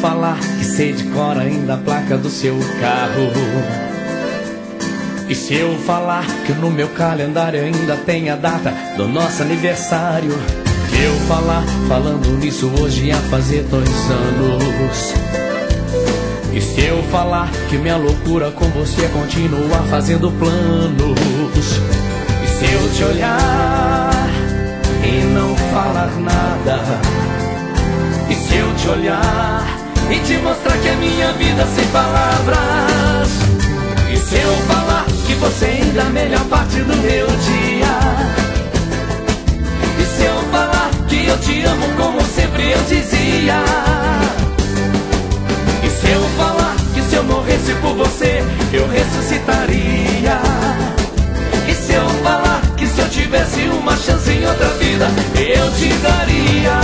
falar que sei de cor ainda a placa do seu carro, e se eu falar que no meu calendário ainda tem a data do nosso aniversário, se eu falar, falando nisso hoje ia fazer 2 anos, e se eu falar que minha loucura com você é continuar fazendo planos, e se eu te olhar e não falar nada, e se eu te olhar e te mostrar que é minha vida sem palavras, e se eu falar que você ainda é a melhor parte do meu dia, e se eu falar que eu te amo como sempre eu dizia, e se eu falar que se eu morresse por você eu ressuscitaria, e se eu falar que se eu tivesse uma chance em outra vida eu te daria.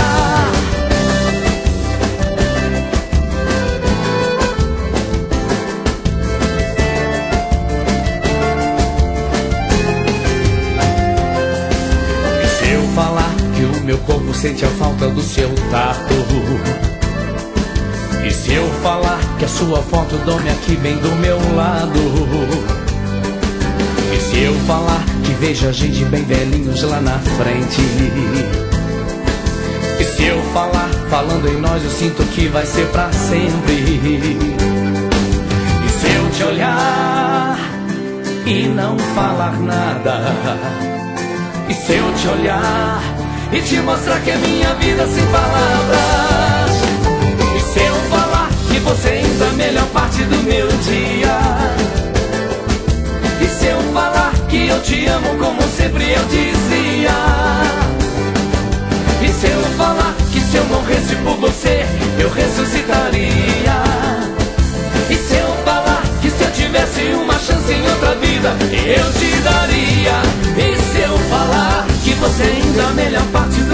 Falar que o meu corpo sente a falta do seu tato, e se eu falar que a sua foto dorme aqui bem do meu lado, e se eu falar que vejo a gente bem velhinhos lá na frente, e se eu falar, falando em nós eu sinto que vai ser pra sempre, e se eu te olhar e não falar nada, e se eu te olhar e te mostrar que é minha vida sem palavras, e se eu falar que você ainda é a melhor parte do meu dia, e se eu falar que eu te amo como sempre eu dizia, e se eu falar que se eu morresse por você eu ressuscitaria, e se eu falar que se eu tivesse uma chance em outra vida eu te daria, e se eu falar que você ainda é a melhor parte do